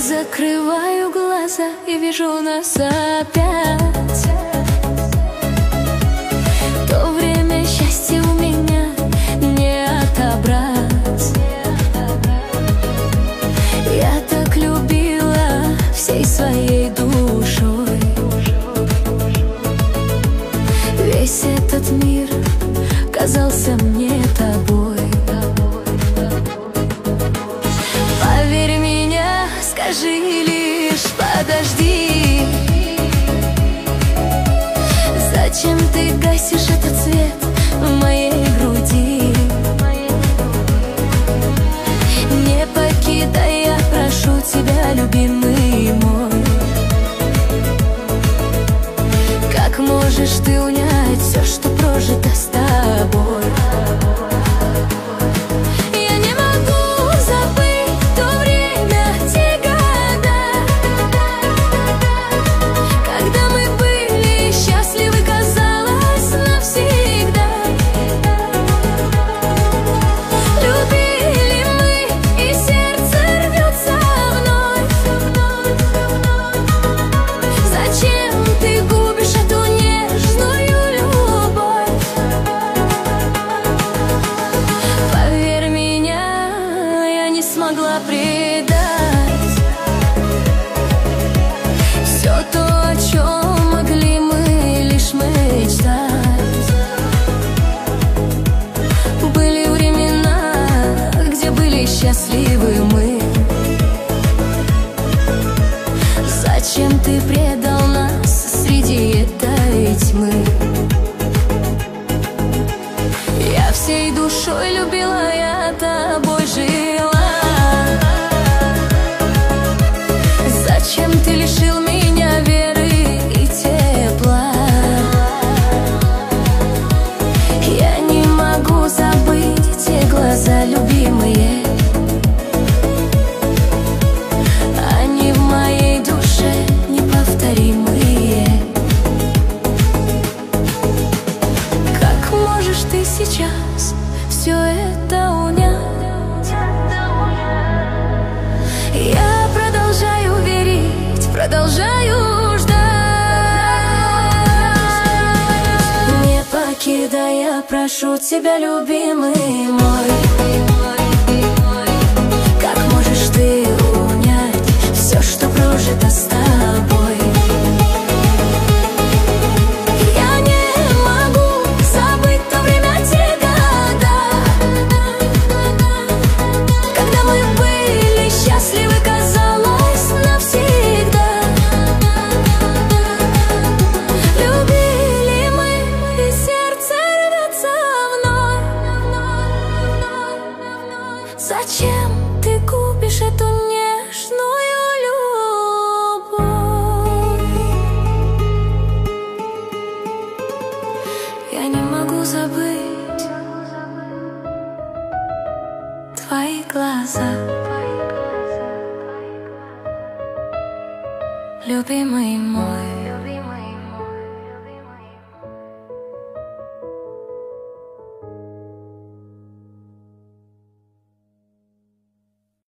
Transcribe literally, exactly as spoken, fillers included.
Закрываю глаза и вижу нас опять. То время счастья у меня не отобрать. Я так любила всей своей душой. Весь этот мир казался мне тобой. Поверь меня, скажи лишь подожди. Зачем ты гасишь этот свет в моей груди? Не покидай, я прошу тебя, любимый мой. Как можешь ты унять все, что прожито с тобой? Смогла предать все то, о чем могли мы лишь мечтать. Были времена, где были счастливы мы. Зачем ты предал нас среди этой тьмы? Я всей душой любила, я тобой жила. Зачем ты лишил меня веры и тепла? Я не могу забыть те глаза, любимые. Они в моей душе неповторимые. Как можешь ты сейчас все это унять? Я продолжаю верить, продолжаю ждать. Не покидай, я прошу тебя, любимый мой. Как можешь ты унять все, что прожито с тобой? Я не могу забыть то время, те года, когда мы были счастливы, казалось, навсегда. Любили мы, и сердце рвется вновь. Зачем ты губишь эту нежную любовь? Я не могу забыть твои глаза, любимый мой.